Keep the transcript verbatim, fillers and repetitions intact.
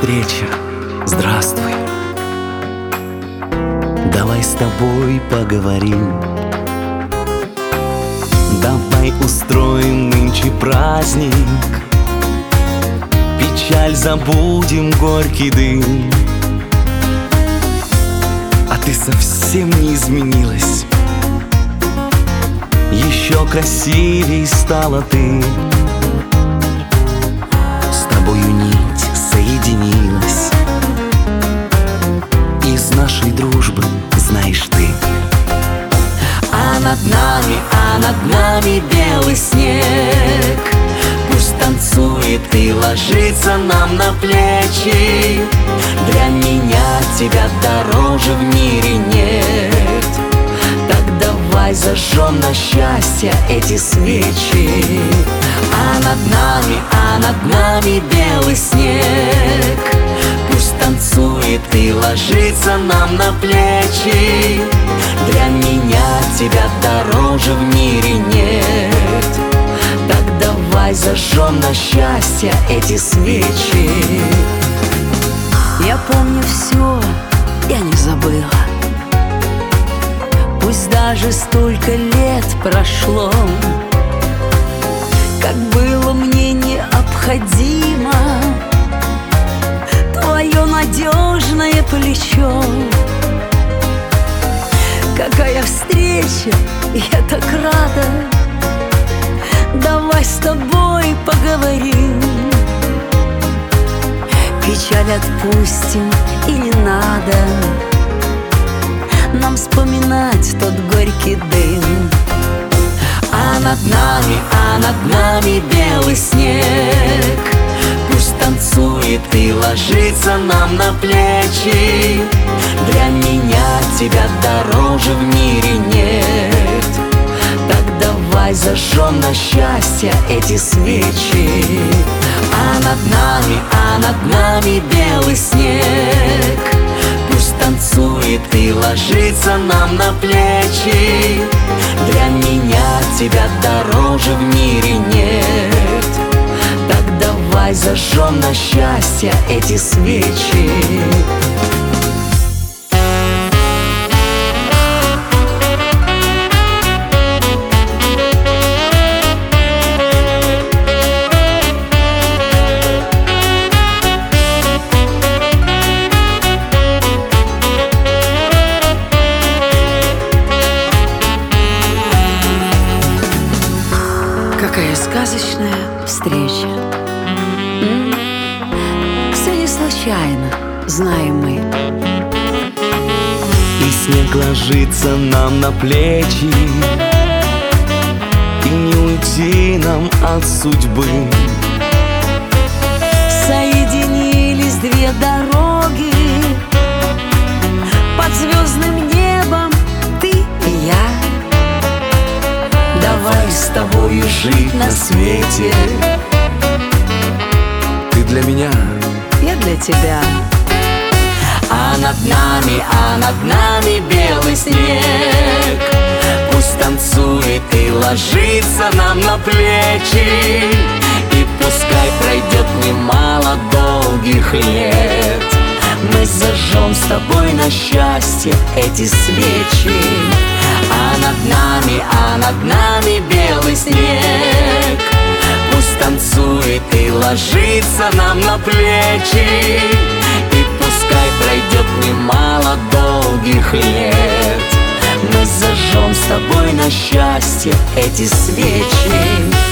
встреча, здравствуй. Давай с тобой поговорим. Давай устроим нынче праздник. Печаль забудем, горький дым. А ты совсем не изменилась. Еще красивей стала ты. С тобою нить соединилась. Из нашей дружбы знаешь ты. А над нами, а над нами белый снег. Пусть танцует и ложится нам на плечи. Для меня тебя дороже в мире нет. Так давай зажжем на счастье эти свечи. А над нами, а над нами белый снег. Пусть танцует и ложится нам на плечи. Для меня тебя дороже в мире нет. Так давай зажжем на счастье эти свечи. Я помню все, я не забыла. Пусть даже столько лет прошло. Как было мне необходимо твое надежное плечо. Какая встреча, я так рада. Давай с тобой поговорим. Печаль отпустим, и не надо нам вспоминать тот горький дым. А над нами, а над нами белый снег. Пусть танцует и ложится нам на плечи. Для меня тебя дороже в мире нет. Так давай зажжем на счастье эти свечи. А над нами, а над нами белый снег. Пусть танцует и ложится нам на плечи. Для меня тебя дороже в мире нет. Так давай зажжем на счастье эти свечи. Какая сказочная встреча. М-м. Все не случайно, знаем мы. И снег ложится нам на плечи. И не уйти нам от судьбы. Соединились две дороги. Под звездным небом ты и я. Давай с тобою жить на свете. Ты для меня, Я для тебя. А над нами, а над нами белый снег. Пусть танцует и ложится нам на плечи. И пускай пройдет немало долгих лет. Мы зажжем с тобой на счастье эти свечи. А над нами, а над нами белый снег. Пусть танцует и ложится нам на плечи. И пускай пройдет немало долгих лет. Мы зажжем с тобой на счастье эти свечи.